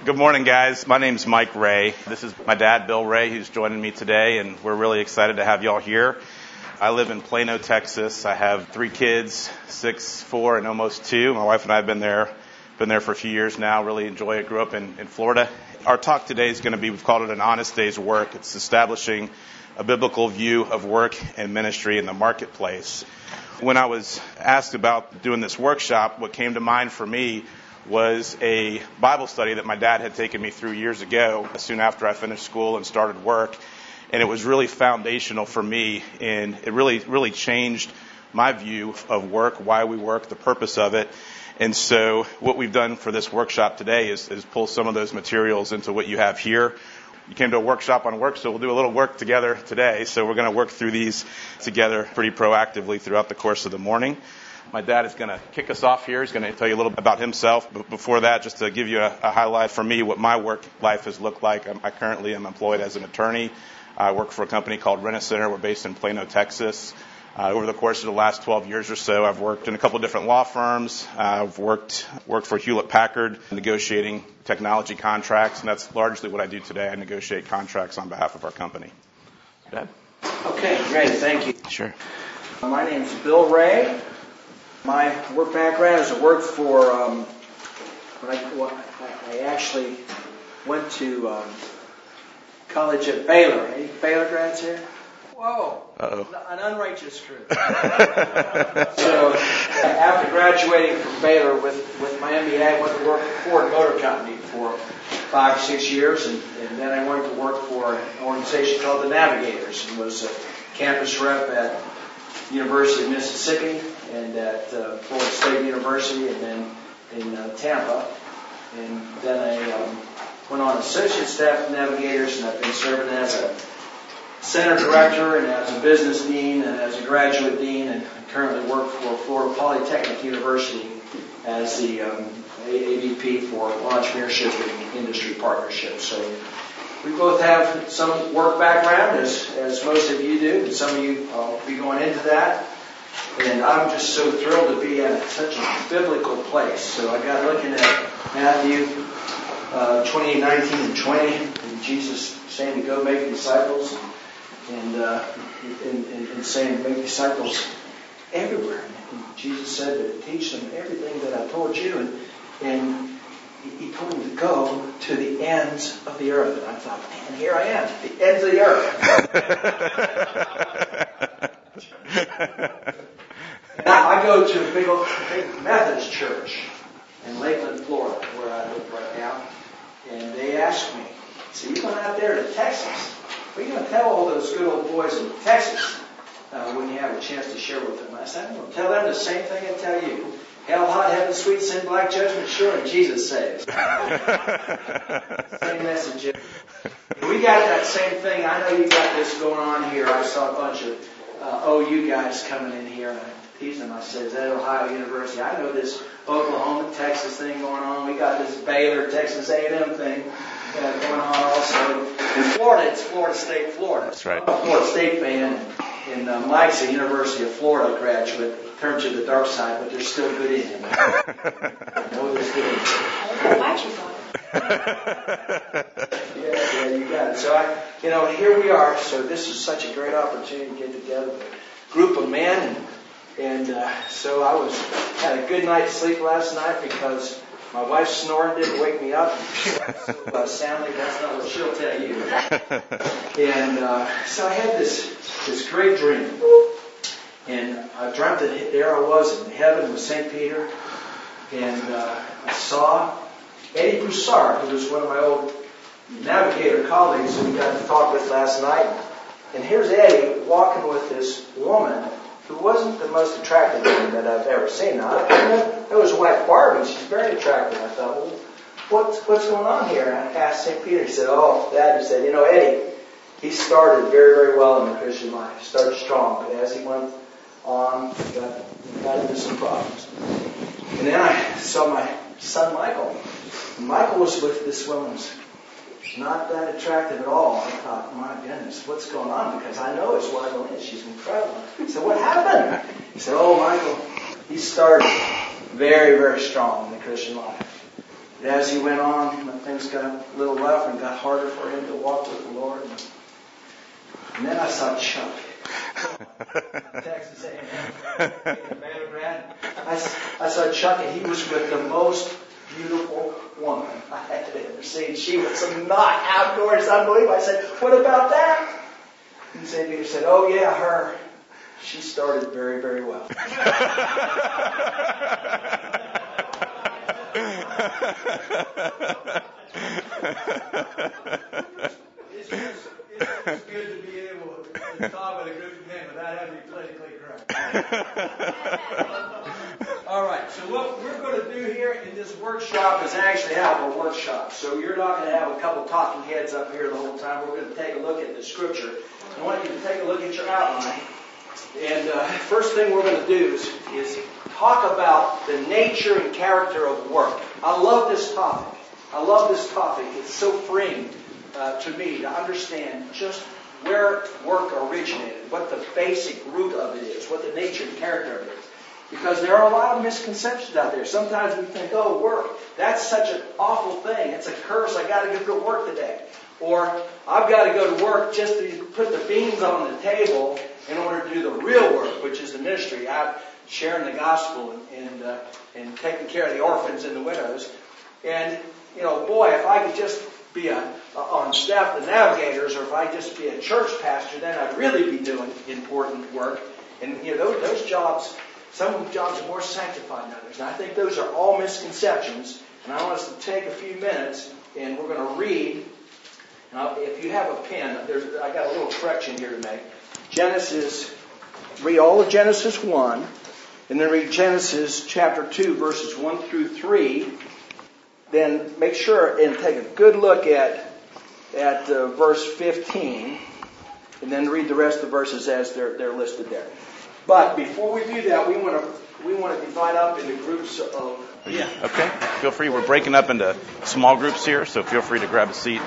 Good morning, guys. My name's Mike Ray. This is my dad, Bill Ray, who's joining me today, and we're really excited to have y'all here. I live in Plano, Texas. I have 3 kids, 6, 4, and almost 2. My wife and I have been there for a few years now. Really enjoy it. Grew up in Florida. Our talk today is going to be, we've called it an honest day's work. It's establishing a biblical view of work and ministry in the marketplace. When I was asked about doing this workshop, what came to mind for me was a Bible study that my dad had taken me through years ago, soon after I finished school and started work. And it was really foundational for me, and it really changed my view of work, why we work, the purpose of it. And so what we've done for this workshop today is pull some of those materials into what you have here. You came to a workshop on work, so we'll do a little work together today. So we're going to work through these together pretty proactively throughout the course of the morning. My dad is going to kick us off here. He's going to tell you a little bit about himself. But before that, just to give you a highlight for me, what my work life has looked like. I currently am employed as an attorney. I work for a company called Rent-A-Center. We're based in Plano, Texas. Over the course of the last 12 years or so, I've worked in a couple of different law firms. I've worked for Hewlett-Packard, negotiating technology contracts, and that's largely what I do today. I negotiate contracts on behalf of our company. Dad? Okay, great. Thank you. Sure. My name is Bill Ray. My work background is I worked for, I actually went to college at Baylor. Any Baylor grads here? Whoa. Uh-oh. An unrighteous group. So after graduating from Baylor with my MBA, I went to work for Ford Motor Company for 5 or 6 years, and then I went to work for an organization called the Navigators, and was a campus rep at University of Mississippi and at Florida State University, and then in Tampa. And then I went on associate staff at Navigators, and I've been serving as a center director and as a business dean and as a graduate dean, and I currently work for Florida Polytechnic University as the AVP for Entrepreneurship and Industry Partnerships. So we both have some work background, as most of you do, and some of you will be going into that. And I'm just so thrilled to be at such a biblical place. So I got looking at Matthew 28:19 and 20, and Jesus saying to go make disciples, and saying make disciples everywhere. And Jesus said to teach them everything that I told you, and He told me to go to the ends of the earth. And I thought, man, here I am, the ends of the earth. Now, I go to a big Methodist church in Lakeland, Florida, where I live right now. And they asked me, so you're going out there to Texas? What are you going to tell all those good old boys in Texas when you have a chance to share with them? I said, I'm going to tell them the same thing I tell you. Hell, hot, heaven, sweet, sin, black, judgment, sure, and Jesus saves. Same message. We got that same thing. I know you got this going on here. I saw a bunch of OU guys coming in here, and I teased them. I said, is that Ohio University? I know this Oklahoma, Texas thing going on. We got this Baylor, Texas A&M thing going on also. In Florida, it's Florida State, Florida. That's right. I'm a Florida State fan, and Mike's a University of Florida graduate. Turned to the dark side, but there's still good in him. I know there's good in him. Yeah, you got it. So here we are. So this is such a great opportunity to get together with a group of men, and so I had a good night's sleep last night because my wife snoring didn't wake me up soundly. That's not what she'll tell you. And so I had this great dream. And I dreamt that there I was in heaven with St. Peter, and I saw Eddie Broussard, who was one of my old Navigator colleagues who we got to talk with last night. And here's Eddie walking with this woman who wasn't the most attractive woman that I've ever seen. Now, that was wife Barbie. She's very attractive. I thought, well, what's going on here? And I asked St. Peter. He said, Dad, he said, Eddie, he started very, very well in the Christian life. He started strong, but as he went on, got into some problems. And then I saw my son Michael. And Michael was with this woman who's not that attractive at all. I thought, my goodness, what's going on? Because I know his wife is. She's incredible. I said, what happened? He said, Michael, he started very, very strong in the Christian life. And as he went on, things got a little rough and got harder for him to walk with the Lord. And then I saw Chuck. Texas A&M. I saw Chuck, and he was with the most beautiful woman I had ever seen. She was not outdoors, unbelievable. I said, "What about that?" And St. Peter said, "Oh yeah, her. She started very, very well." It's good to be able to talk with a group of men without having to be politically correct. All right, so what we're going to do here in this workshop is actually have a workshop. So you're not going to have a couple talking heads up here the whole time. We're going to take a look at the scripture. I want you to take a look at your outline. And first thing we're going to do is talk about the nature and character of work. I love this topic. It's so freeing to me to understand just where work originated, what the basic root of it is, what the nature and character of it is. Because there are a lot of misconceptions out there. Sometimes we think, oh, work, that's such an awful thing. It's a curse. I got to go to work today. Or I've got to go to work just to put the beans on the table in order to do the real work, which is the ministry, out sharing the gospel and taking care of the orphans and the widows. And, boy, if I could just be on staff of the Navigators, or if I just be a church pastor, then I'd really be doing important work. And, those jobs, some jobs are more sanctified than others. And I think those are all misconceptions. And I want us to take a few minutes, and we're going to read. Now, if you have a pen, I got a little correction here to make. Read all of Genesis 1, and then read Genesis chapter 2, verses 1 through 3. Then make sure and take a good look at verse 15, and then read the rest of the verses as they're listed there. But before we do that, we want to divide up into groups of... Yeah. Okay. Feel free. We're breaking up into small groups here, so feel free to grab a seat.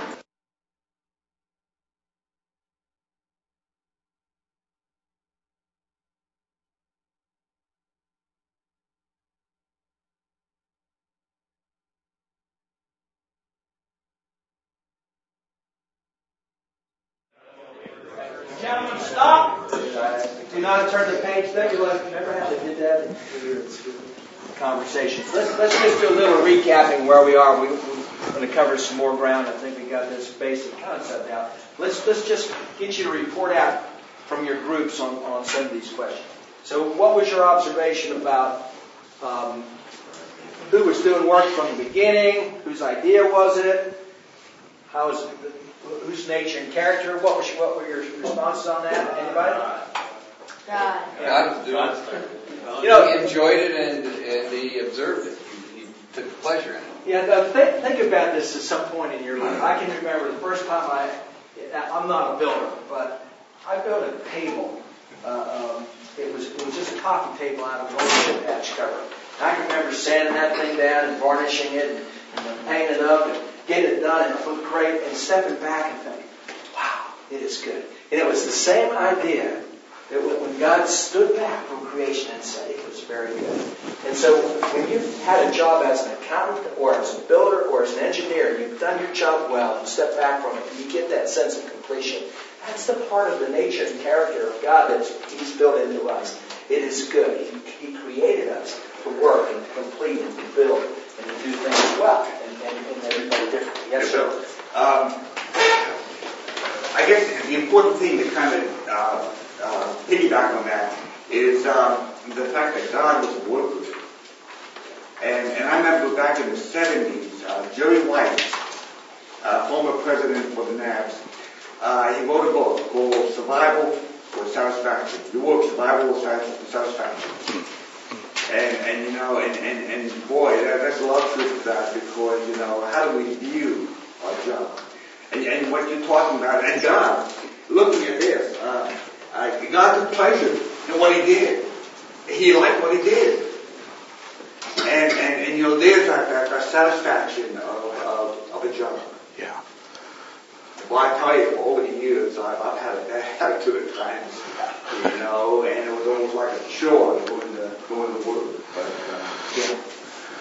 Gentlemen, stop. Do not turn the page. Remember how they did that in your conversations. Let's just do a little recapping where we are. We're going to cover some more ground. I think we got this basic concept out. Let's just get you to report out from your groups on some of these questions. So what was your observation about who was doing work from the beginning? Whose idea was it? How was it? Whose nature and character? What were your responses on that? Anybody? God. God was doing it. He enjoyed it and he observed it. He took pleasure in it. Yeah, think about this at some point in your life. I can remember the first time I'm not a builder, but I built a table. It was just a coffee table out of an old chip patch cover. I can remember sanding that thing down and varnishing it and painting it up and getting it done, and it looked great, and stepping back and thinking, wow, it is good. And it was the same idea that when God stood back from creation and said it was very good. And so when you've had a job as an accountant or as a builder or as an engineer, you've done your job well, you step back from it, and you get that sense of completion. That's the part of the nature and character of God that He's built into us. It is good. He created us to work and to complete and to build and to do things well. And everybody differently. Yes, sir. I guess the important thing to kind of piggyback on that is the fact that God was a worker. And I remember back in the 70s, Jerry White, former president for the Navs, he wrote a book called Survival or Satisfaction. The work Survival or Satisfaction. And boy, that's a lot of truth to that, because, how do we view our job? And what you're talking about, and God, looking at this, God took pleasure in what He did. He liked what He did. And there's that satisfaction of a job. Yeah. Well, I tell you, over the years, I've had a bad attitude at times, and it was almost like a chore doing the work. But, yeah.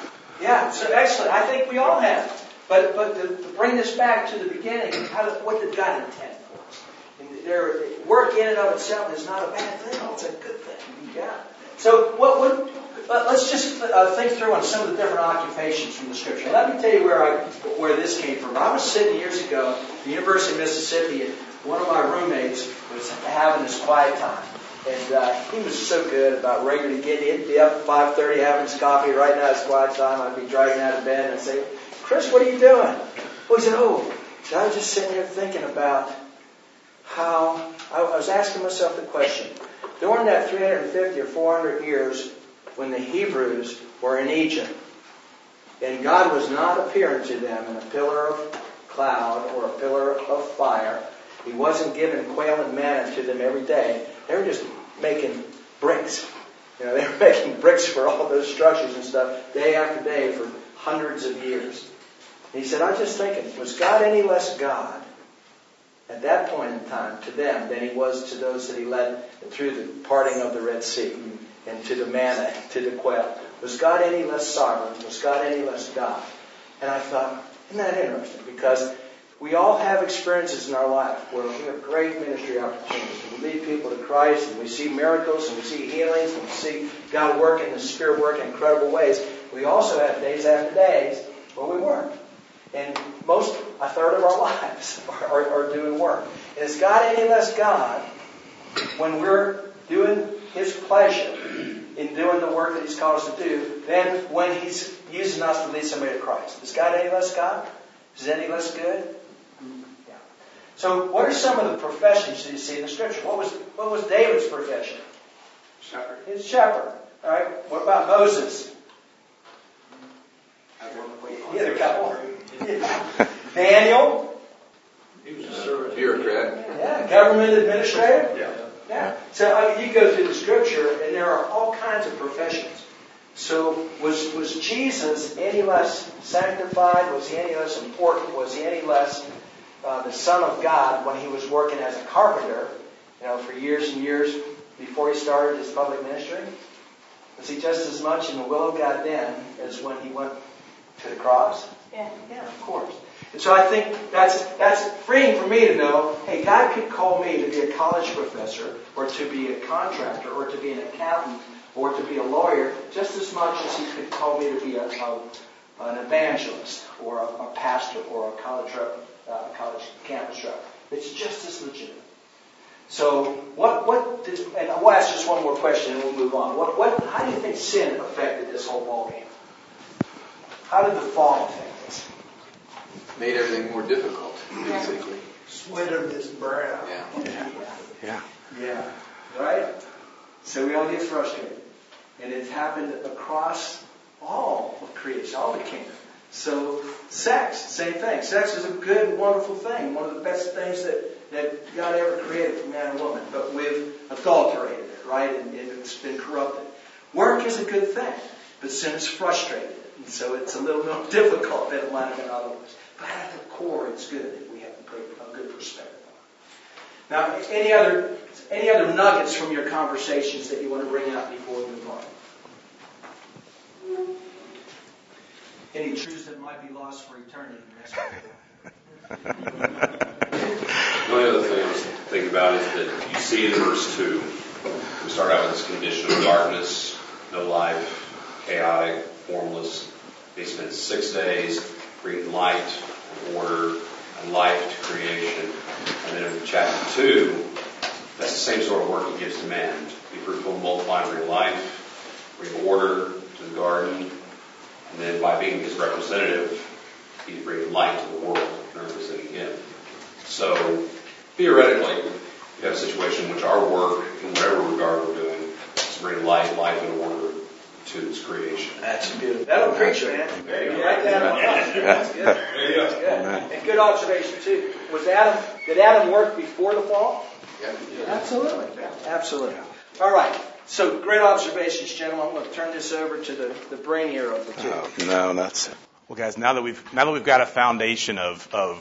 Yeah, so excellent. I think we all have. But to bring this back to the beginning, what did God intend for us? And work in and of itself is not a bad thing. It's a good thing. Yeah. So let's just think through on some of the different occupations from the Scripture. Let me tell you where this came from. I was sitting years ago at the University of Mississippi, and one of my roommates was having his quiet time. And he was so good about regularly getting He'd be up at 5:30 having his coffee. Right now, it's quiet time. I'd be dragging out of bed and I'd say, Chris, what are you doing? Well, he said, so I was just sitting here thinking about how I was asking myself the question. During that 350 or 400 years when the Hebrews were in Egypt, and God was not appearing to them in a pillar of cloud or a pillar of fire, He wasn't giving quail and manna to them every day. They were just making bricks. They were making bricks for all those structures and stuff day after day for hundreds of years. And he said, I was just thinking, was God any less God at that point in time to them than He was to those that He led through the parting of the Red Sea and to the manna, to the quail? Was God any less sovereign? Was God any less God? And I thought, isn't that interesting? Because we all have experiences in our life where we have great ministry opportunities. We lead people to Christ, and we see miracles, and we see healings, and we see God work in the Spirit work in incredible ways. We also have days after days where we weren't. And a third of our lives are doing work. And is God any less God when we're doing His pleasure in doing the work that He's called us to do than when He's using us to lead somebody to Christ? Is God any less God? Is He any less good? Yeah. So what are some of the professions that you see in the Scripture? What was David's profession? Shepherd. He's a shepherd. All right. What about Moses? He had a couple. Daniel? He was a bureaucrat. Yeah, government administrator? Yeah. So you go through the Scripture, and there are all kinds of professions. So was Jesus any less sanctified? Was He any less important? Was He any less the Son of God when He was working as a carpenter, for years and years before He started His public ministry? Was He just as much in the will of God then as when He went to the cross? Yeah, of course. And so I think that's freeing for me to know, hey, God could call me to be a college professor or to be a contractor or to be an accountant or to be a lawyer just as much as He could call me to be an evangelist or a pastor or a college campus rep. It's just as legitimate. So and we'll ask just one more question and we'll move on. How do you think sin affected this whole ballgame? How did the fall affect us? Made everything more difficult, basically. Sweated his brow. Yeah. Right? So we all get frustrated. And it's happened across all of creation, all the kingdom. So sex, same thing. Sex is a good, wonderful thing. One of the best things that God ever created for man and woman. But we've adulterated it, right? And it's been corrupted. Work is a good thing. But sin has frustrated it. And so it's a little more difficult than it might have been otherwise. But at the core, it's good if we have a good perspective on it. Now, any other nuggets from your conversations that you want to bring out before we move on? Any truths that might be lost for eternity? The only other thing I was thinking about is that you see in verse 2, we start out with this condition of darkness, no life, chaotic, formless. They spent 6 days bringing light and order and life to creation. And then in chapter 2, that's the same sort of work He gives to man. Be fruitful, multiply, bring life, bring order to the garden. And then by being His representative, He's bringing light to the world and representing Him. So theoretically, you have a situation in which our work, in whatever regard we're doing, is to bring life and order to His creation. That's good. That'll preach, man. There you go. Write that on. That's good. There you go. That's good. And good observation too. Did Adam work before the fall? Yeah. Absolutely. Absolutely. All right. So great observations, gentlemen. I'm going to turn this over to the brainier of the two. No, that's it. Well, guys, now that we've got a foundation of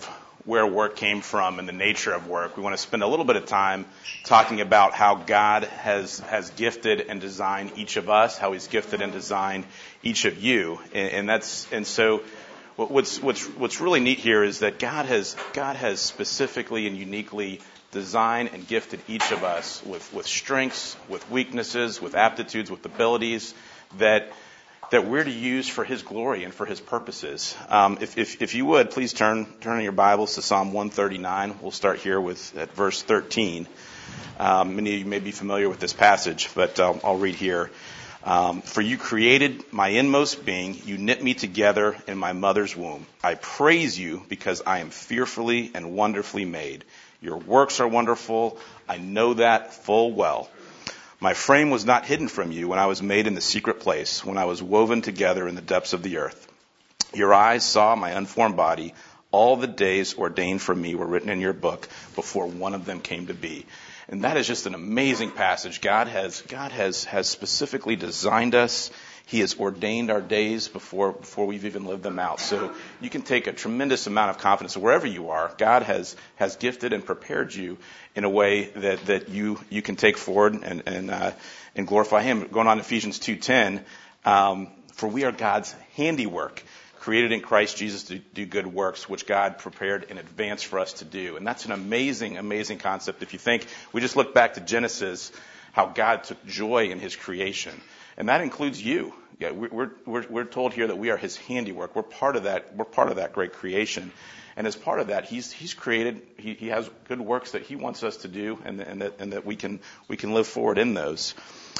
where work came from and the nature of work, we want to spend a little bit of time talking about how God has gifted and designed each of us, how He's gifted and designed each of you, and so what's really neat here is that God has specifically and uniquely designed and gifted each of us with strengths, with weaknesses, with aptitudes, with abilities that we're to use for His glory and for His purposes. If you would, please turn in your Bibles to Psalm 139. We'll start here at verse 13. Many of you may be familiar with this passage, but I'll read here. For you created my inmost being. You knit me together in my mother's womb. I praise you because I am fearfully and wonderfully made. Your works are wonderful. I know that full well. My frame was not hidden from you when I was made in the secret place, when I was woven together in the depths of the earth. Your eyes saw my unformed body. All the days ordained for me were written in your book before one of them came to be. And that is just an amazing passage. God has specifically designed us. He has ordained our days before we've even lived them out. So you can take a tremendous amount of confidence wherever you are. God has gifted and prepared you in a way that you can take forward and glorify Him. Going on to Ephesians 2:10, for we are God's handiwork, created in Christ Jesus to do good works, which God prepared in advance for us to do. And that's an amazing, amazing concept. If you think, we just look back to Genesis, how God took joy in His creation. And that includes you. Yeah, we're told here that we are His handiwork. We're part of that. We're part of that great creation. And as part of that, He's created. He has good works that He wants us to do, and that we can live forward in those.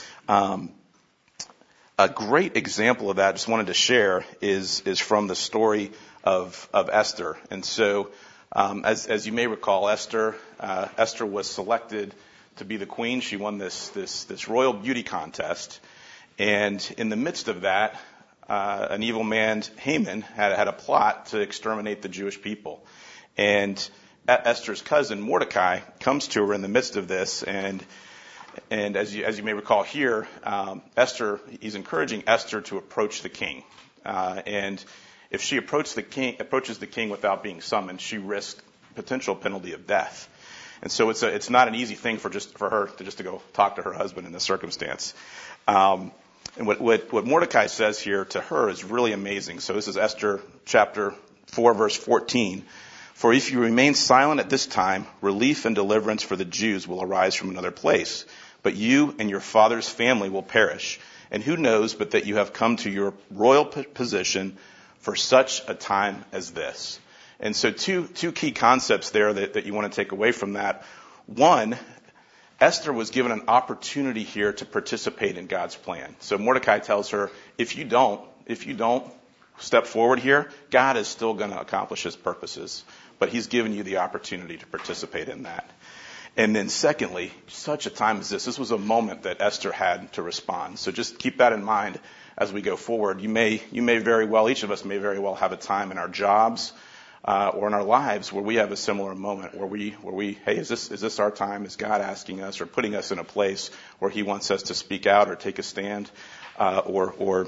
A great example of that, I just wanted to share, is from the story of Esther. And so, as you may recall, Esther was selected to be the queen. She won this royal beauty contest. And in the midst of that, an evil man, Haman, had a plot to exterminate the Jewish people. And Esther's cousin, Mordecai, comes to her in the midst of this, and as you may recall here, he's encouraging Esther to approach the king. And if she approaches the king without being summoned, she risks potential penalty of death. And so it's not an easy thing for her to go talk to her husband in this circumstance. And what Mordecai says here to her is really amazing. So this is Esther chapter 4, verse 14. For if you remain silent at this time, relief and deliverance for the Jews will arise from another place. But you and your father's family will perish. And who knows but that you have come to your royal position for such a time as this. And so two key concepts there that you want to take away from that. One, Esther was given an opportunity here to participate in God's plan. So Mordecai tells her, if you don't step forward here, God is still going to accomplish His purposes. But He's given you the opportunity to participate in that. And then secondly, such a time as this was a moment that Esther had to respond. So just keep that in mind as we go forward. You may very well, each of us may very well have a time in our jobs, or in our lives where we have a similar moment where we, hey, is this our time? Is God asking us or putting us in a place where He wants us to speak out or take a stand, or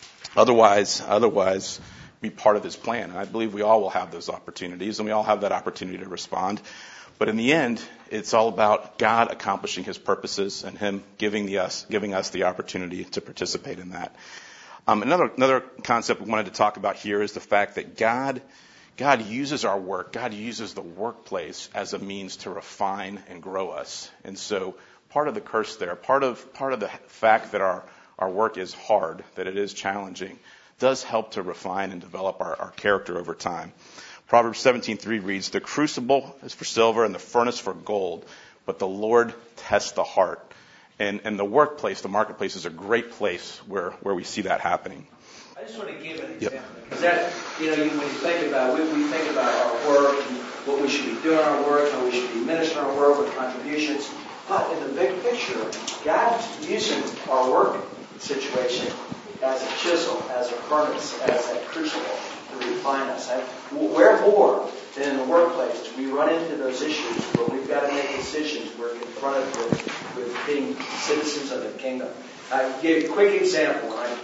otherwise be part of His plan? And I believe we all will have those opportunities, and we all have that opportunity to respond. But in the end, it's all about God accomplishing His purposes and Him giving us the opportunity to participate in that. Another concept we wanted to talk about here is the fact that God uses our work. God uses the workplace as a means to refine and grow us. And so part of the curse there, part of the fact that our work is hard, that it is challenging, does help to refine and develop our character over time. Proverbs 17:3 reads, the crucible is for silver and the furnace for gold, but the Lord tests the heart. And the workplace, the marketplace, is a great place where we see that happening. I just want to give an example, because that, when you think about it, we think about our work and what we should be doing our work, how we should be ministering our work with contributions. But in the big picture, God's using our work situation as a chisel, as a furnace, as a crucible to refine us. And where more than in the workplace we run into those issues where we've got to make decisions, we're confronted with being citizens of the kingdom. I'll give you a quick example. When I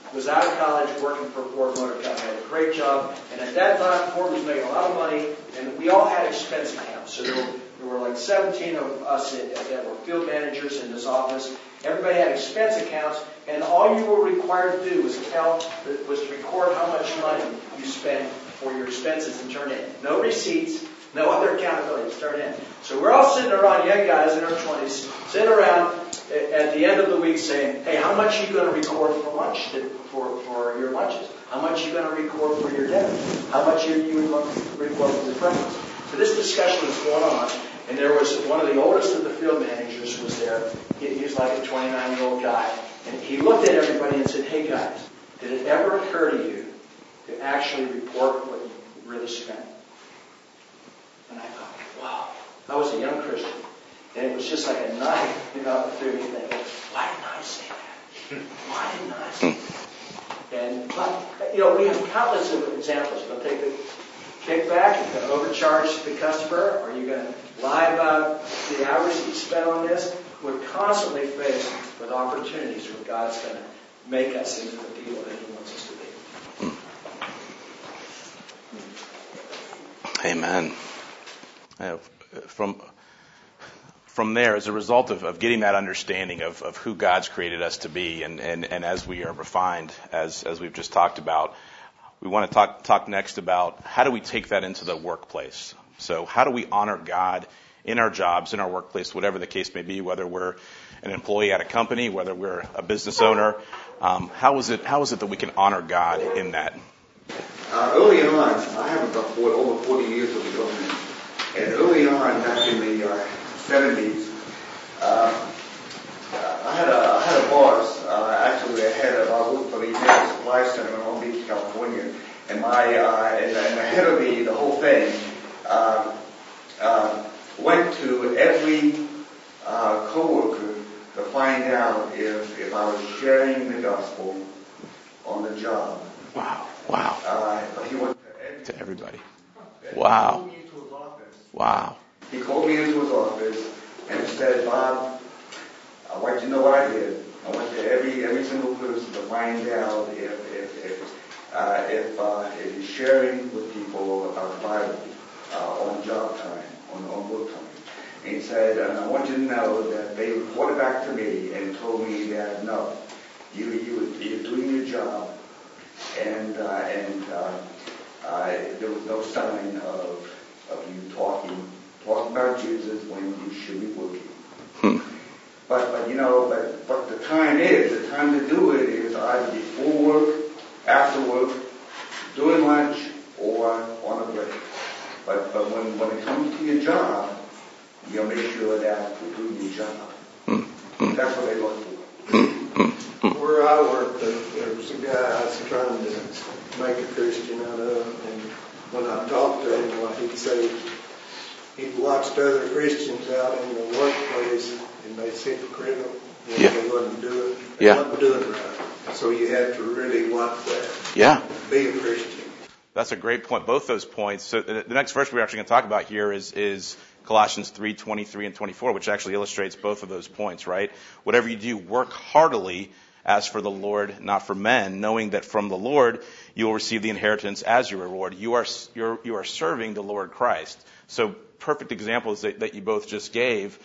was out of college working for Ford Motor Company. Had a great job. And at that time, Ford was making a lot of money, and we all had expense accounts. So there were like 17 of us that were field managers in this office. Everybody had expense accounts, and all you were required to do was to record how much money you spent for your expenses and turn in. No receipts, no other accountability, just turn in. So we're all sitting around, young guys in our 20s, sitting around at the end of the week saying, hey, how much are you going to record for lunch, for your lunches? How much are you going to record for your dinner? How much are you going to record for your breakfast? So this discussion was going on, and there was one of the oldest of the field managers was there. He was like a 29-year-old guy. And he looked at everybody and said, hey, guys, did it ever occur to you to actually report what you really spent? And I thought, wow, I was a young Christian. And it was just like a knife, through me thinking, why didn't I say that? Why didn't I say that? And, we have countless of examples. You're going to take the kickback, you're going to overcharge the customer, or you're going to lie about the hours that you spent on this. We're constantly faced with opportunities where God's going to make us into the people that He wants us to be. Amen. From there, as a result of getting that understanding of who God's created us to be, and as we are refined, as we've just talked about, we want to talk next about how do we take that into the workplace. So how do we honor God in our jobs, in our workplace, whatever the case may be, whether we're an employee at a company, whether we're a business owner. How is it that we can honor God in that? Early on, I have about over 40 years of the government, and early on, back in the 70s, I had a boss. Actually, I worked for the United Supply Center in Long Beach, California, and and the head of the whole thing went to every coworker to find out if I was sharing the gospel on the job. Wow. He went To everybody. Wow. Wow. He called me into his office and said, Bob, I want you to know what I did. I went to every single person to find out if he's sharing with people about the Bible on job time, on work time. And he said, and I want you to know that they reported back to me and told me that no, you're doing your job, and there was no sign of you talking about Jesus when you should be working. But the time to do it is either before work, after work, during lunch, or on a break. But when it comes to your job, you'll make sure that you're doing your job. That's what they look for. Where I worked, there was a guy I was trying to make a Christian out of, and when I talked to him, he'd say he'd watched other Christians out in the workplace, and they seemed hypocritical. They wasn't doing right. So you had to really want that. Yeah. Be a Christian. That's a great point. Both those points. So the next verse we're actually going to talk about here is Colossians 3:23 and 24, which actually illustrates both of those points, right? Whatever you do, work heartily as for the Lord, not for men, knowing that from the Lord you will receive the inheritance as your reward. You are serving the Lord Christ. So perfect examples that you both just gave.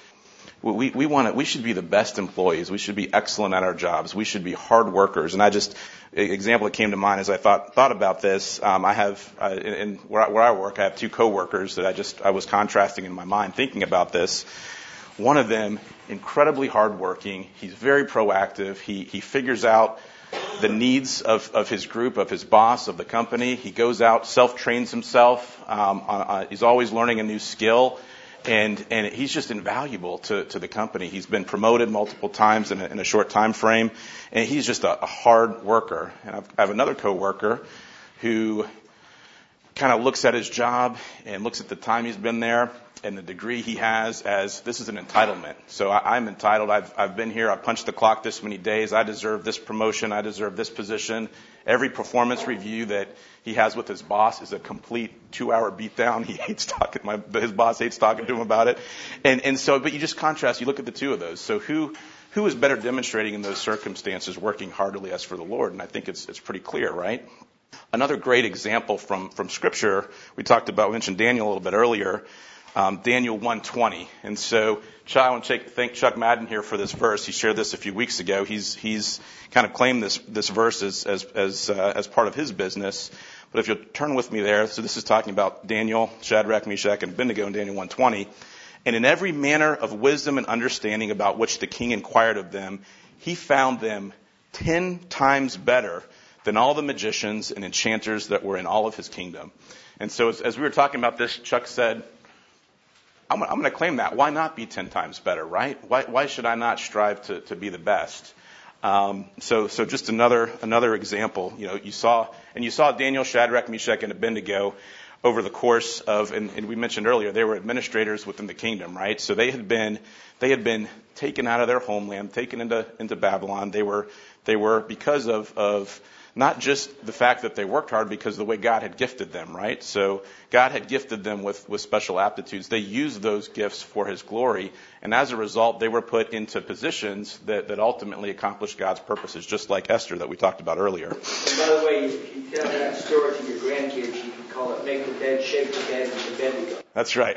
We should be the best employees. We should be excellent at our jobs. We should be hard workers. And example that came to mind as I thought about this. I have where I work, I have two coworkers that I was contrasting in my mind, thinking about this. One of them, incredibly hardworking. He's very proactive. He figures out the needs of his group, of his boss, of the company. He goes out, self-trains himself. He's always learning a new skill. And he's just invaluable to the company. He's been promoted multiple times in a short time frame, and he's just a hard worker. And I have another coworker who kind of looks at his job and looks at the time he's been there and the degree he has as this is an entitlement. So I'm entitled. I've been here. I've punched the clock this many days. I deserve this promotion. I deserve this position. Every performance review that he has with his boss is a complete 2-hour beatdown. He hates his boss hates talking to him about it. And so, but you just contrast, you look at the two of those. So who who is better demonstrating in those circumstances working heartily as for the Lord? And I think it's pretty clear, right? Another great example from Scripture, we mentioned Daniel a little bit earlier, Daniel 1:20. And so I want to thank Chuck Madden here for this verse. He shared this a few weeks ago. He's kind of claimed this verse as part of his business. But if you'll turn with me there, so this is talking about Daniel, Shadrach, Meshach, and Abednego in Daniel 1:20. And in every manner of wisdom and understanding about which the king inquired of them, he found them 10 times better than all the magicians and enchanters that were in all of his kingdom. And so as we were talking about this, Chuck said, I'm going to claim that. Why not be 10 times better, right? Why should I not strive to be the best? So just another example. You saw Daniel, Shadrach, Meshach, and Abednego over the course of, and we mentioned earlier, they were administrators within the kingdom, right? So they had been taken out of their homeland, taken into Babylon. They were because of not just the fact that they worked hard, because the way God had gifted them, right? So God had gifted them with special aptitudes. They used those gifts for His glory, and as a result, they were put into positions that ultimately accomplished God's purposes, just like Esther that we talked about earlier. And by the way, if you tell that story to your grandkids, you can call it "Make the Dead Shake the Dead" and Abednego. That's right.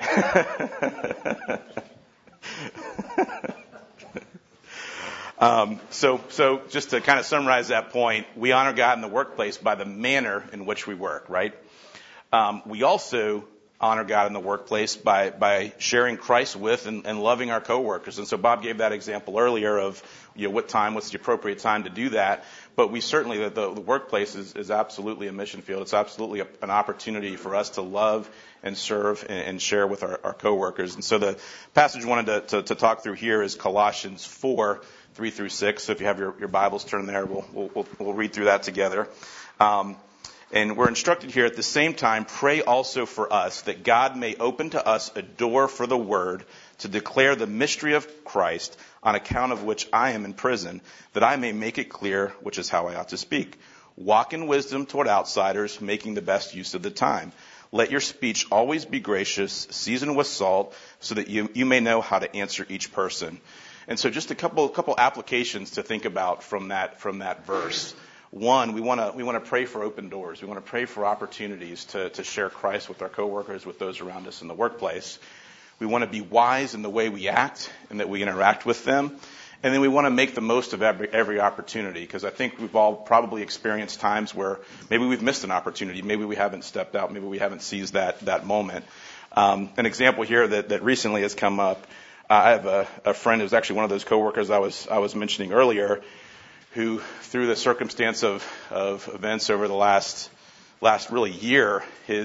So just to kind of summarize that point, we honor God in the workplace by the manner in which we work, right? We also honor God in the workplace by sharing Christ with and loving our coworkers. And so Bob gave that example earlier of what's the appropriate time to do that. But we certainly, the workplace is absolutely a mission field. It's absolutely an opportunity for us to love and serve and share with our coworkers. And so the passage we wanted to talk through here is Colossians 4:3-6. So if you have your Bibles, turn there. We'll read through that together. And we're instructed here, at the same time, pray also for us, that God may open to us a door for the word to declare the mystery of Christ, on account of which I am in prison, that I may make it clear which is how I ought to speak. Walk in wisdom toward outsiders, making the best use of the time. Let your speech always be gracious, seasoned with salt, so that you may know how to answer each person. And so just a couple applications to think about from that verse. One, we want to pray for open doors. We want to pray for opportunities to share Christ with our coworkers, with those around us in the workplace. We want to be wise in the way we act and that we interact with them. And then we want to make the most of every opportunity, because I think we've all probably experienced times where maybe we've missed an opportunity, maybe we haven't stepped out, maybe we haven't seized that moment. An example here that recently has come up. I have a friend who's actually one of those coworkers I was mentioning earlier, who, through the circumstance of events over the last really year,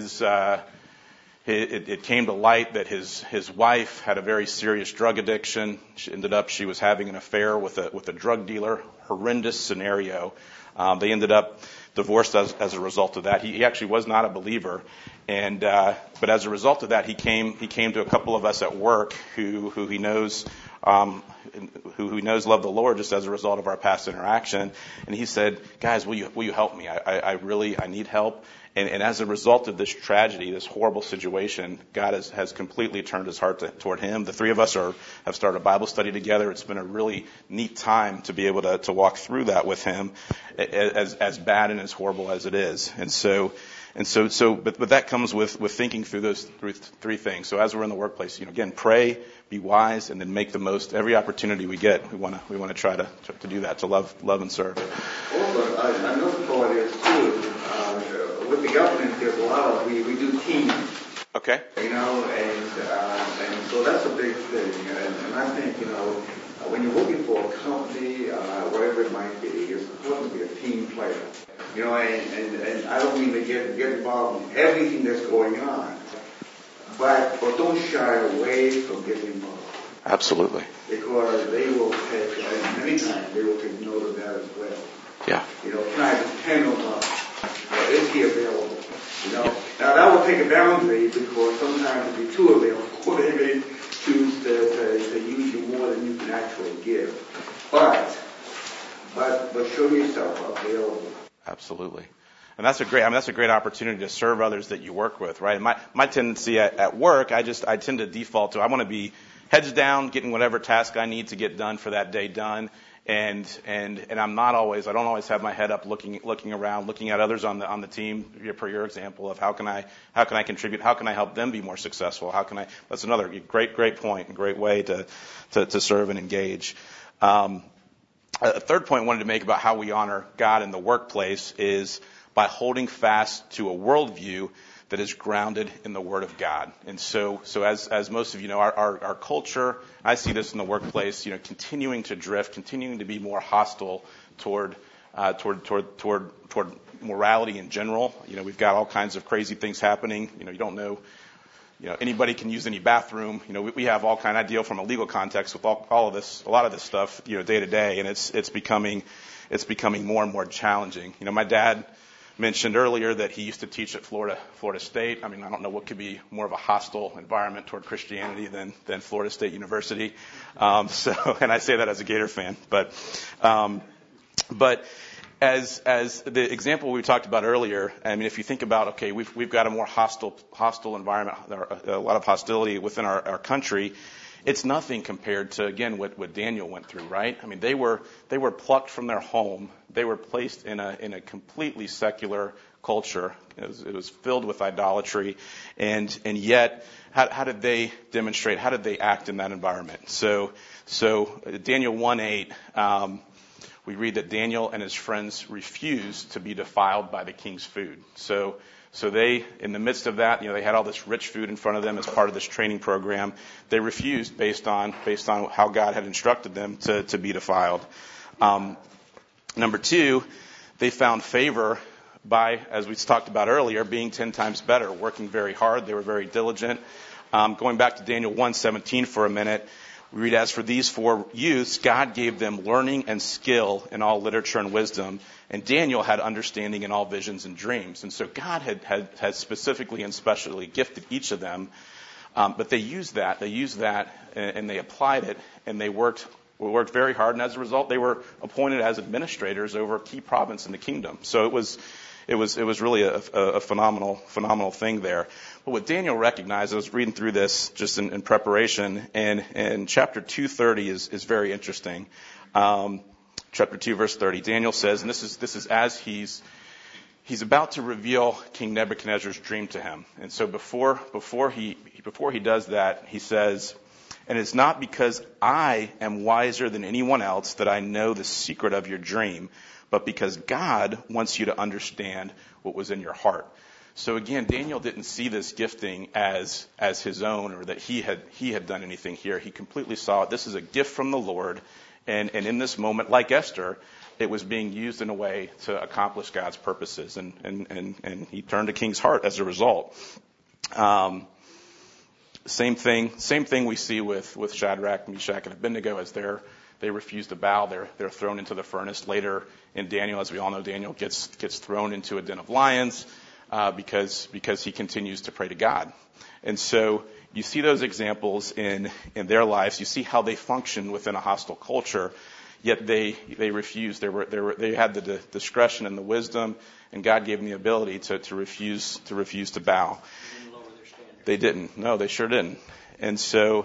it came to light that his wife had a very serious drug addiction. She was having an affair with a drug dealer. Horrendous scenario. They ended up divorced as a result of that. He actually was not a believer, but as a result of that, he came to a couple of us at work who he knows love the Lord just as a result of our past interaction. And he said, "Guys, will you help me? I need help." And as a result of this tragedy, this horrible situation, God has completely turned His heart toward him. The three of us have started a Bible study together. It's been a really neat time to be able to walk through that with him, as bad and as horrible as it is. But that comes with thinking through those three things. So as we're in the workplace, again, pray, be wise, and then make the most every opportunity we get. We want to try to do that, to love and serve. Also, another part is too, with the government, there's a lot of we do teams. Okay. And so that's a big thing. And I think when you're working for a company, whatever it might be, it's important to be a team player. And I don't mean to get involved in everything that's going on, but don't shy away from getting involved. Absolutely. Because they will take, many times they will take note of that as well. Yeah. Can I depend on is he available? Now that will take a boundary, because sometimes if you're too available, they may choose to use you more than you can actually give. But show yourself available. Absolutely. And that's a great opportunity to serve others that you work with, right? My tendency at work, I tend to default to, I want to be heads down, getting whatever task I need to get done for that day done. And I don't always have my head up looking around, looking at others on the team, per your example of how can I contribute? How can I help them be more successful? That's another great point and great way to serve and engage. A third point I wanted to make about how we honor God in the workplace is by holding fast to a worldview that is grounded in the Word of God. And so as most of you know, our culture, I see this in the workplace, continuing to drift, continuing to be more hostile toward morality in general. We've got all kinds of crazy things happening. You don't know, anybody can use any bathroom. We have all kind. I deal from a legal context with all of this, a lot of this stuff, day to day, and it's becoming more and more challenging. My dad mentioned earlier that he used to teach at Florida State. I don't know what could be more of a hostile environment toward Christianity than Florida State University. And I say that as a Gator fan, but as the example we talked about earlier, if you think about, okay, we've got a more hostile environment, a lot of hostility within our country. It's nothing compared to, again, what Daniel went through, right? They were plucked from their home. They were placed in a completely secular culture. It was filled with idolatry, and yet, how did they demonstrate? How did they act in that environment? So Daniel 1:8, we read that Daniel and his friends refused to be defiled by the king's food. So they, in the midst of that, they had all this rich food in front of them as part of this training program. They refused based on how God had instructed them to be defiled. Number 2, they found favor by, as we talked about earlier, being 10 times better, working very hard. They were very diligent. Going back to Daniel 1:17 for a minute, we read, as for these 4 youths, God gave them learning and skill in all literature and wisdom, and Daniel had understanding in all visions and dreams. And so God had specifically and specially gifted each of them, but they used that, and they applied it, and they worked very hard, and as a result, they were appointed as administrators over a key province in the kingdom. So it was really a phenomenal thing there. But what Daniel recognized, I was reading through this just in preparation, and chapter 2:30 is very interesting. Chapter 2, verse 30, Daniel says, and this is as he's about to reveal King Nebuchadnezzar's dream to him. And so before he does that, he says, and it's not because I am wiser than anyone else that I know the secret of your dream, but because God wants you to understand what was in your heart. So again, Daniel didn't see this gifting as his own, or that he had done anything here. He completely saw it. This is a gift from the Lord, and in this moment, like Esther, it was being used in a way to accomplish God's purposes, and he turned the king's heart as a result. Same thing we see with Shadrach, Meshach, and Abednego as they refuse to bow. They're thrown into the furnace. Later in Daniel, as we all know, Daniel gets thrown into a den of lions because he continues to pray to God. And so you see those examples in their lives. You see how they function within a hostile culture, yet they refused. They had the discretion and the wisdom, and God gave them the ability to refuse to bow. They didn't. No, they sure didn't. And so,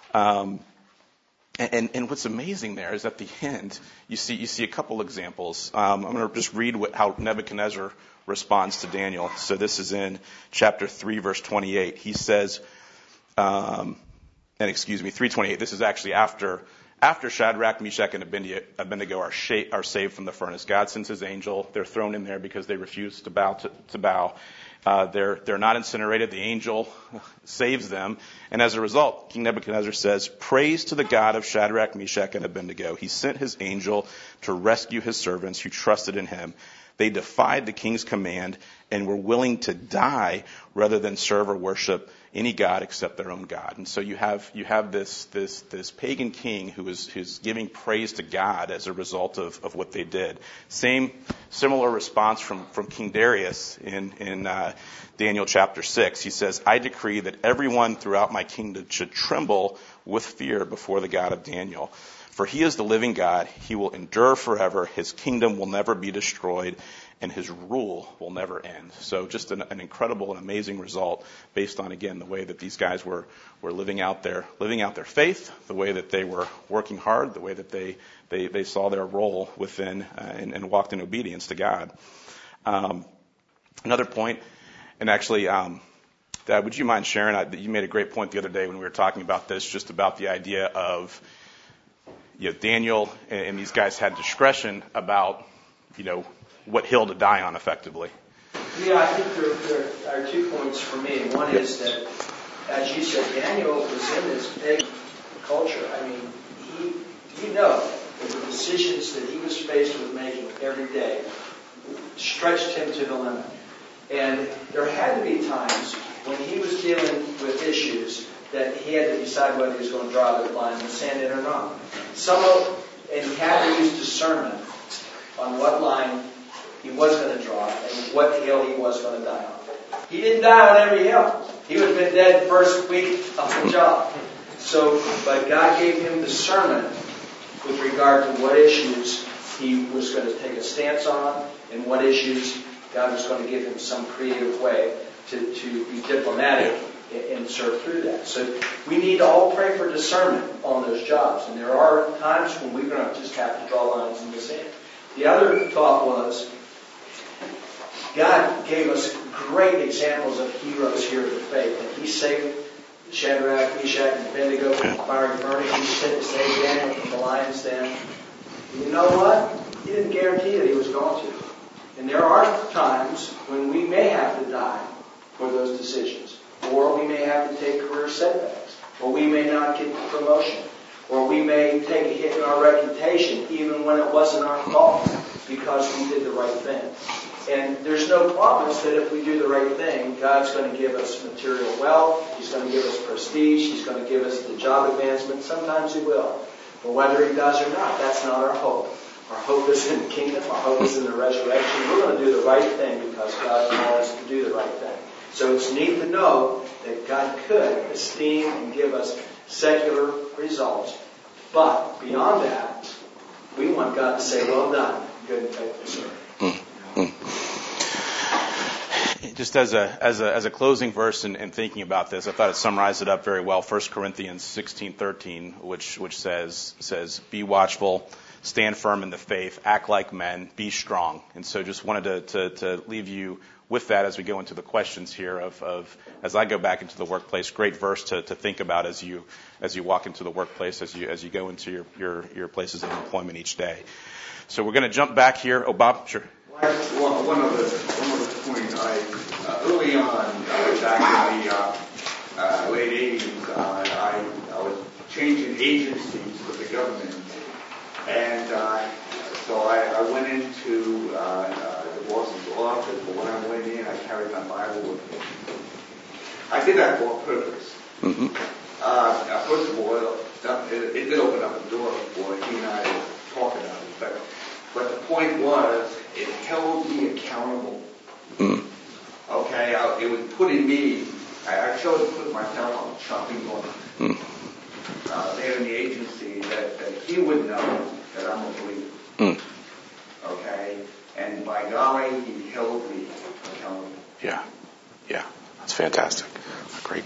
and what's amazing there is at the end, you see a couple examples. I'm going to just read how Nebuchadnezzar responds to Daniel. So this is in chapter 3, verse 28. He says, 3:28. This is actually after Shadrach, Meshach, and Abednego are saved from the furnace. God sends his angel. They're thrown in there because they refuse to bow. They're not incinerated. The angel saves them. And as a result, King Nebuchadnezzar says, praise to the God of Shadrach, Meshach, and Abednego. He sent his angel to rescue his servants who trusted in him. They defied the king's command and were willing to die rather than serve or worship any god except their own God. And so you have this pagan king who's giving praise to God as a result of what they did. Similar response from King Darius in Daniel chapter 6. He says, I decree that everyone throughout my kingdom should tremble with fear before the God of Daniel. For he is the living God. He will endure forever. His kingdom will never be destroyed, and his rule will never end. So just an incredible and amazing result based on, again, the way that these guys were living out their faith, the way that they were working hard, the way that they saw their role within and walked in obedience to God. Another point, and actually, Dad, would you mind sharing? You made a great point the other day when we were talking about this, just about the idea of, Daniel and these guys had discretion about, what hill to die on effectively. Yeah, I think there are 2 points for me. One is that, as you said, Daniel was in this big culture. I mean, that the decisions that he was faced with making every day stretched him to the limit. And there had to be times when he was dealing with issues that he had to decide whether he was going to draw the line in the sand in or not. And he had to use discernment on what line he was going to draw and what hill he was going to die on. He didn't die on every hill. He would have been dead the first week of the job. But God gave him discernment with regard to what issues he was going to take a stance on and what issues God was going to give him some creative way to be diplomatic and serve through that. So we need to all pray for discernment on those jobs. And there are times when we're going to just have to draw lines in the sand. The other thought was, God gave us great examples of heroes here of the faith. And He saved Shadrach, Meshach, and Abednego from the fiery furnace. He saved Daniel from the lion's den. And you know what? He didn't guarantee that he was going to. And there are times when we may have to die for those decisions. Or we may have to take career setbacks. Or we may not get the promotion. Or we may take a hit in our reputation even when it wasn't our fault because we did the right thing. And there's no promise that if we do the right thing, God's going to give us material wealth. He's going to give us prestige. He's going to give us the job advancement. Sometimes He will. But whether He does or not, that's not our hope. Our hope is in the kingdom. Our hope is in the resurrection. We're going to do the right thing because God called us to do the right thing. So it's neat to know that God could esteem and give us secular results. But beyond that, we want God to say, well done, good and faithful servant. Just as a closing verse in thinking about this, I thought it summarized it up very well. 1 Corinthians 16:13, which says, be watchful, stand firm in the faith, act like men, be strong. And so just wanted to leave you with that as we go into the questions here of as I go back into the workplace. Great verse to think about as you walk into the workplace, as you go into your places of employment each day. So we're going to jump back here. Oh, Bob, sure. One other point. Early on, back in the late 80s, I was changing agencies with the government, and so I went into the boss's office. But when I went in, I carried my Bible with me. I did that for a purpose. Mm-hmm. First of all, it did open up a door for he and I to talk about it, but the point was, it held me accountable. Mm. Okay, it was putting me, I chose to put myself on the chopping block. There in the agency that he would know that I'm a believer. Mm. Okay, and by golly, he held me accountable. Yeah, that's fantastic. Great.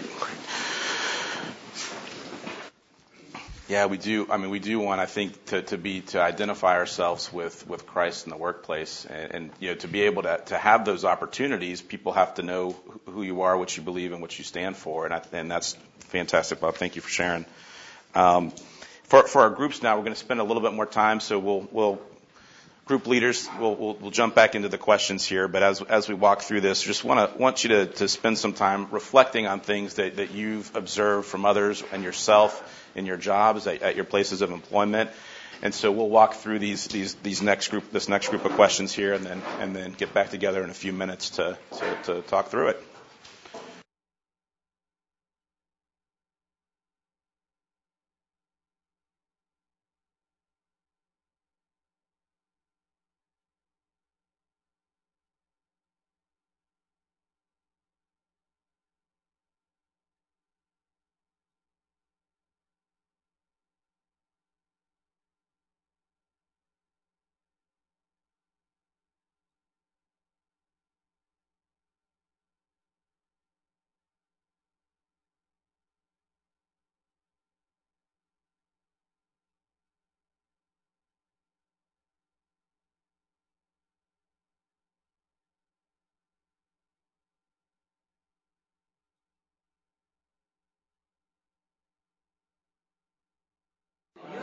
Yeah, we do. I mean, we do want, I think, to identify ourselves with Christ in the workplace, and to be able to have those opportunities. People have to know who you are, what you believe, and what you stand for, and that's fantastic, Bob. Thank you for sharing. For our groups now, we're going to spend a little bit more time, so we'll group leaders, we'll jump back into the questions here. But as we walk through this, just want you to spend some time reflecting on things that you've observed from others and yourself in your jobs, at your places of employment. And so we'll walk through this next group of questions here, and then get back together in a few minutes to talk through it.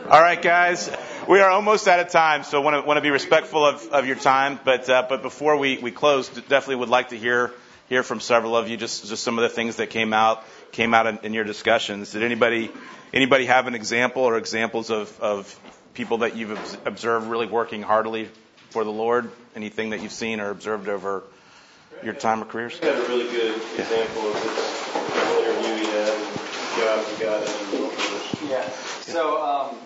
All right, guys, we are almost out of time, so want to be respectful of your time. But before we close, definitely would like to hear from several of you just some of the things that came out in your discussions. Did anybody have an example or examples of people that you've observed really working heartily for the Lord? Anything that you've seen or observed over your time or careers? I had a really good example of this interview we had and job we got in. Yeah. So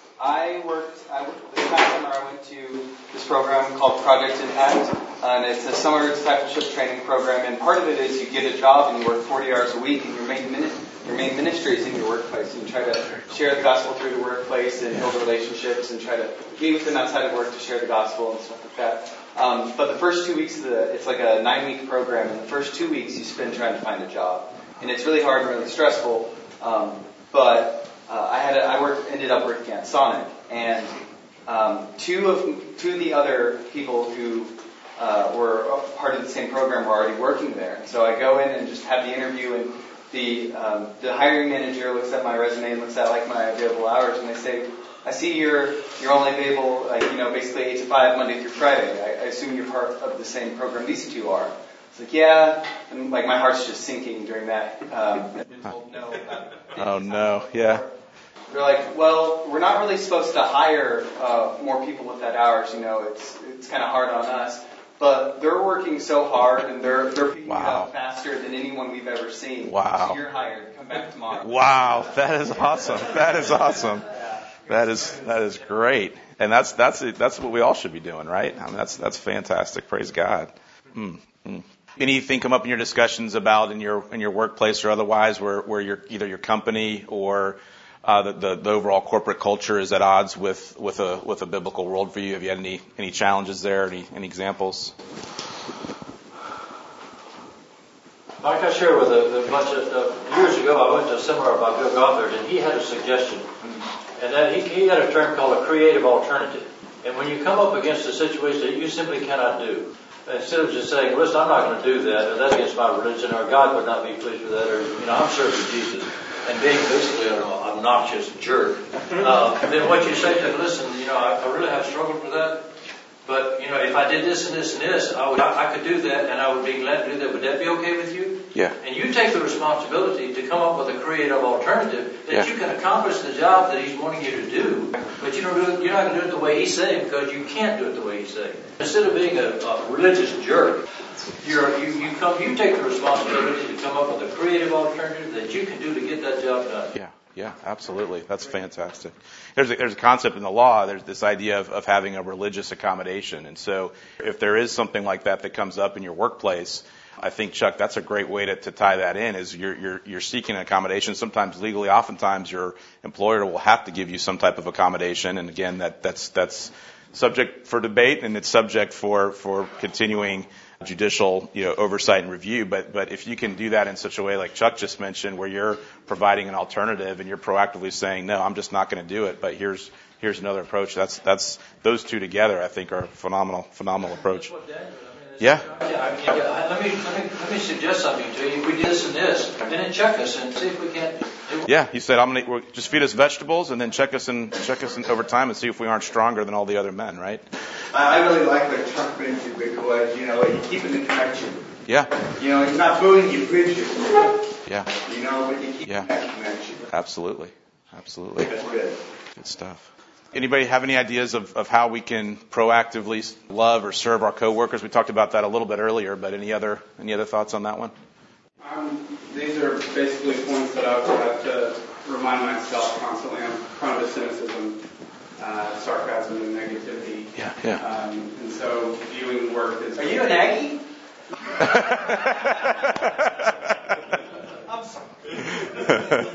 this past summer I went to this program called Project Impact, and it's a summer discipleship training program. And part of it is you get a job and you work 40 hours a week, and your main ministry is in your workplace. And you try to share the gospel through the workplace and build relationships and try to meet with them outside of work to share the gospel and stuff like that. But the first 2 weeks it's like a 9-week program, and the first 2 weeks you spend trying to find a job, and it's really hard and really stressful. But I ended up working at Sonic, and two of the other people who were part of the same program were already working there. So I go in and just have the interview, and the hiring manager looks at my resume and looks at like my available hours, and they say, "I see you're only available, basically 8 to 5 Monday through Friday. I assume you're part of the same program these two are." It's like, yeah, and like my heart's just sinking during that. I've been told no. Oh no, yeah. They're like, well, we're not really supposed to hire more people with that hours. It's kind of hard on us. But they're working so hard, and they're picking it up faster than anyone we've ever seen. Wow. So you're hired. Come back tomorrow. Wow, that is awesome. That is awesome. That is great. And that's what we all should be doing, right? I mean, that's fantastic. Praise God. Anything come up in your discussions about in your workplace or otherwise where either your company or the overall corporate culture is at odds with a biblical worldview? Have you had any challenges there? Any examples? Mike, I shared with a bunch of years ago. I went to a seminar about Bill Gothard, and he had a suggestion, and that he had a term called a creative alternative. And when you come up against a situation that you simply cannot do, instead of just saying, "Listen, I'm not going to do that, or that's against my religion, or God would not be pleased with that, or I'm serving Jesus," and being basically an obnoxious jerk, then what you say to them, "Listen, I really have struggled with that, but if I did this and this and this, I could do that, and I would be glad to do that. Would that be okay with you?" Yeah. And you take the responsibility to come up with a creative alternative that you can accomplish the job that he's wanting you to do, but you're not going to do it the way he's saying, because you can't do it the way he's saying. Instead of being a religious jerk, you take the responsibility to come up with a creative alternative that you can do to get that job done. Yeah, absolutely. That's fantastic. There's a concept in the law. There's this idea of having a religious accommodation. And so if there is something like that comes up in your workplace, I think, Chuck, that's a great way to tie that in, is you're seeking an accommodation. Sometimes legally, oftentimes your employer will have to give you some type of accommodation. And again, that's subject for debate, and it's subject for continuing judicial oversight and review. But if you can do that in such a way like Chuck just mentioned, where you're providing an alternative and you're proactively saying, "No, I'm just not going to do it, but here's another approach," that's those two together, I think, are a phenomenal approach. Yeah. Let me suggest something to you. If we do this and this, and then check us and see if we can't do it. Yeah, you said just feed us vegetables and then check us in over time and see if we aren't stronger than all the other men, right? I really like what Chuck mentioned, because you're keeping the connection. Yeah. It's not building your bridges. Yeah. But you keep that connection. Absolutely. That's good. Good stuff. Anybody have any ideas of how we can proactively love or serve our coworkers? We talked about that a little bit earlier, but any other thoughts on that one? These are basically points that I would have to remind myself constantly. I'm prone to cynicism, sarcasm, and negativity. Yeah. And so viewing work as... Are you an Aggie? I'm sorry.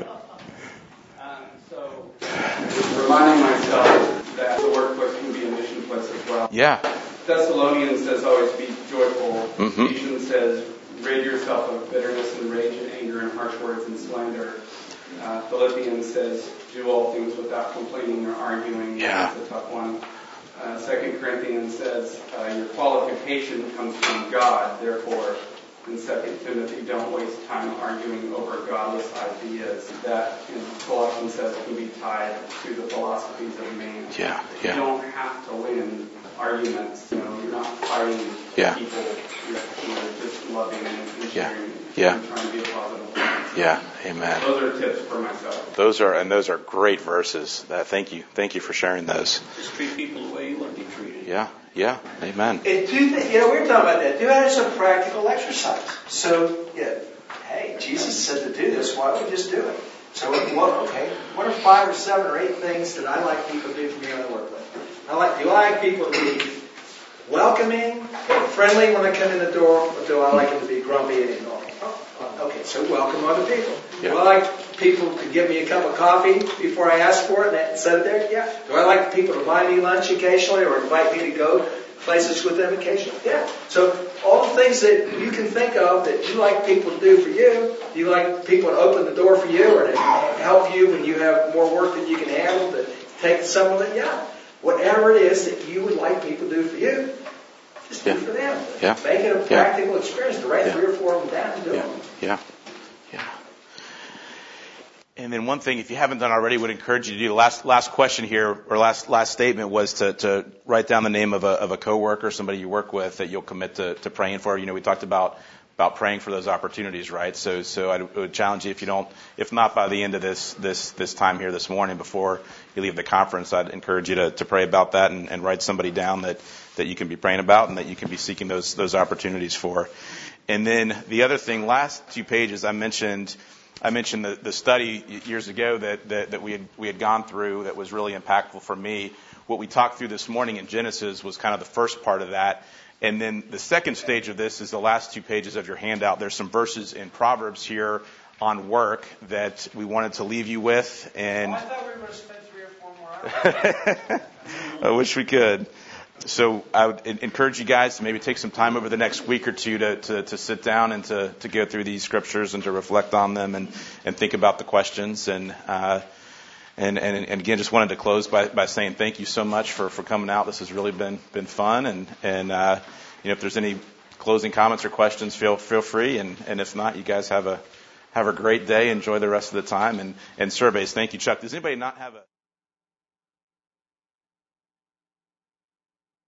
Reminding myself that the workplace can be a mission place as well. Yeah. Thessalonians says always be joyful. Mm-hmm. Ephesians says rid yourself of bitterness and rage and anger and harsh words and slander. Philippians says do all things without complaining or arguing. Yeah. That's a tough one. 2 Corinthians says your qualification comes from God, therefore In 2 Timothy, don't waste time arguing over godless ideas that, in Colossians says, can be tied to the philosophies of man. Yeah. You don't have to win arguments. You're not fighting people. You're just loving and sharing and trying to be a positive person. Yeah. Amen. Those are tips for myself. Those are great verses. Thank you for sharing those. Just treat people the way you want to be treated. Yeah. Amen. And we were talking about that. Do that as a practical exercise. So, hey, Jesus said to do this. Why don't we just do it? So, what are 5 or 7 or 8 things that I like people to do for me on the workplace? Do I like people to be welcoming, friendly when I come in the door, or do I like them to be grumpy and annoying? Okay, so welcome other people. Yeah. Do I like people to give me a cup of coffee before I ask for it and set it there? Yeah. Do I like people to buy me lunch occasionally or invite me to go places with them occasionally? Yeah. So all the things that you can think of that you like people to do for you, you like people to open the door for you or to help you when you have more work than you can handle, to take some of it, whatever it is that you would like people to do for you, just do for them. Yeah. Make it a practical experience to write 3 or 4 of them down and do them. Yeah. And then one thing, if you haven't done already, would encourage you to do. Last question here, or last statement was to write down the name of a coworker, somebody you work with that you'll commit to praying for. We talked about praying for those opportunities, right? So I would challenge you, if not by the end of this time here this morning before you leave the conference, I'd encourage you to pray about that and write somebody down that you can be praying about and that you can be seeking those opportunities for. And then the other thing, last 2 pages, I mentioned the study years ago that we had gone through that was really impactful for me. What we talked through this morning in Genesis was kind of the first part of that. And then the second stage of this is the last 2 pages of your handout. There's some verses in Proverbs here on work that we wanted to leave you with. And I thought we were going to spend 3 or 4 more hours. I wish we could. So I would encourage you guys to maybe take some time over the next week or two to sit down and to go through these scriptures and to reflect on them and think about the questions. And again, just wanted to close by saying thank you so much for coming out. This has really been fun. And if there's any closing comments or questions, feel free. And if not, you guys have a great day. Enjoy the rest of the time. And surveys. Thank you, Chuck. Does anybody not have a